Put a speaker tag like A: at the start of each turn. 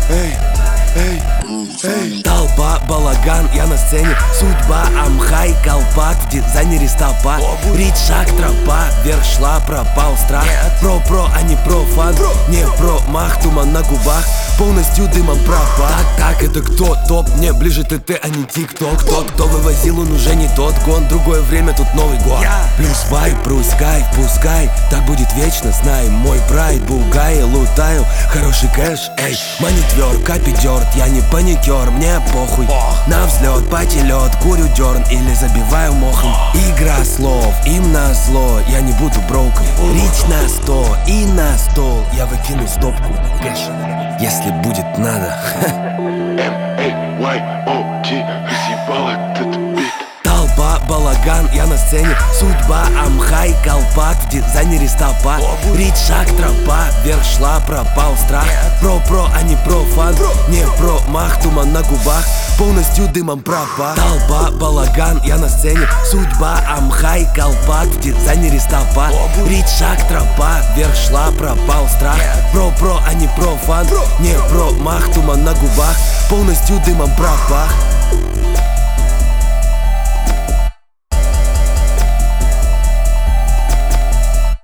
A: эй, эй, эй.
B: Толпа, балаган, я на сцене. Судьба, амхай, колпак, в дизайнере стопа. Рить, шаг, тропа, вверх шла, пропал страх. Про, а не про фан. Не про мах, туман на губах, полностью дымом пропах. Так, это кто? Топ, мне ближе ТТ, а не ТикТок. Тот, кто вывозил, он уже не тот гон. Другое время, тут Новый год. Плюс вайб, плюс кайф, пускай так будет вечно, знай. Мой прайд, бугай, лутаю хороший кэш, эй. Мани тверд, капи дёрт, я не паникер, мне похуй. На взлет, пати-лёд, курю дерн или забиваю мохом. Игра слов, им на зло, я не буду броуком. Рич на 100 и на стол я выкину стопку кэш, если будет надо.
A: M-A-Y-O-T, разъебал этот бит.
B: Толпа, балаган, я на сцене. Судьба, амхай, колпак, в дизайнере стопа. Рить, шаг, тропа, вверх шла, пропал страх. Про, а не про фан. Не про мах, туман на губах, полностью дымом пропах. Толпа, балаган, я на сцене. Судьба, амхай, колпак, в дизайнере стопа. Рить, шаг, тропа, вверх шла, пропал страх. Про, а не про фан. Не про мах, туман на губах, полностью дымом пропах.